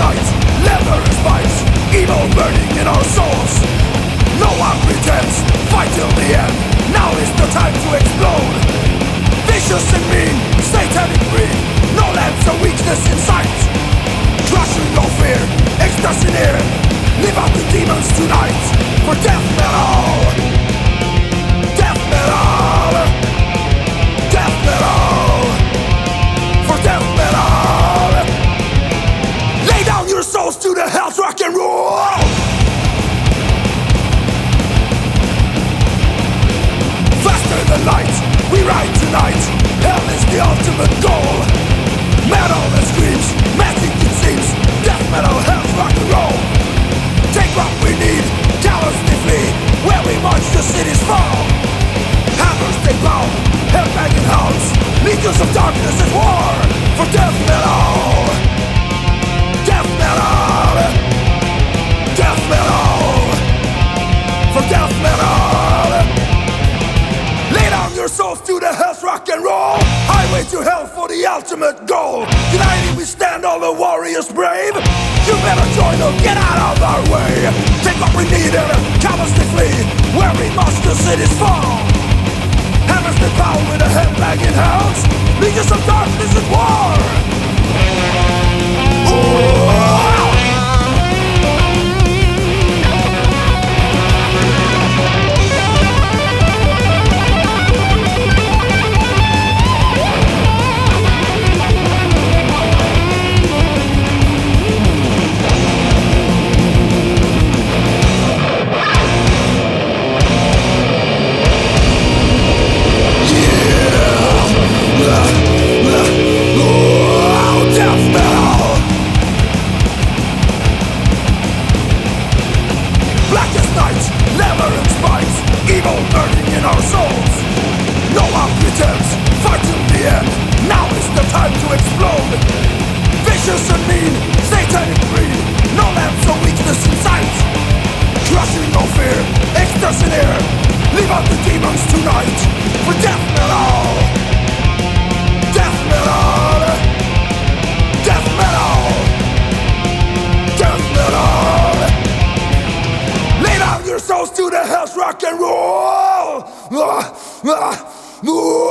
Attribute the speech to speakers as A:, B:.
A: night, leather and spice, evil burning in our souls. No one pretends, fight till the end, now is the time to explode. Vicious and mean, satanic greed, no lens or weakness in sight. Crushing no fear, ecstasy near, live out the demons tonight. For death metal, death metal, death metal, for death metal. Lay down your souls to the hell's rock and roll. Faster than light, we ride tonight. Hell is the ultimate goal. Metal that screams, magic it seems. Death metal, hell's rock and roll. Take what we need, cowards they flee. Where we march the cities fall. Hammers they pound, hell-banging hounds. Legions of darkness at war. For death metal, death metal, death metal, for death metal. Lay down your souls to the hell's rock and roll. Highway to hell for the ultimate goal. United we stand, all the warriors brave. You better join or get out of our way. Take what we need and cowards they flee. Where we must the cities fall. Hammers they pound with the head-banging hounds. Legions of darkness at war. Ooh. Leave out the demons tonight. For death metal, death metal, death metal, death metal. Lay down your souls to the hell's rock and roll.